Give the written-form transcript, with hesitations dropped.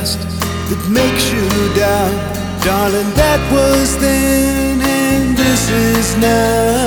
past that makes you doubt. Darling, that was then and this is now.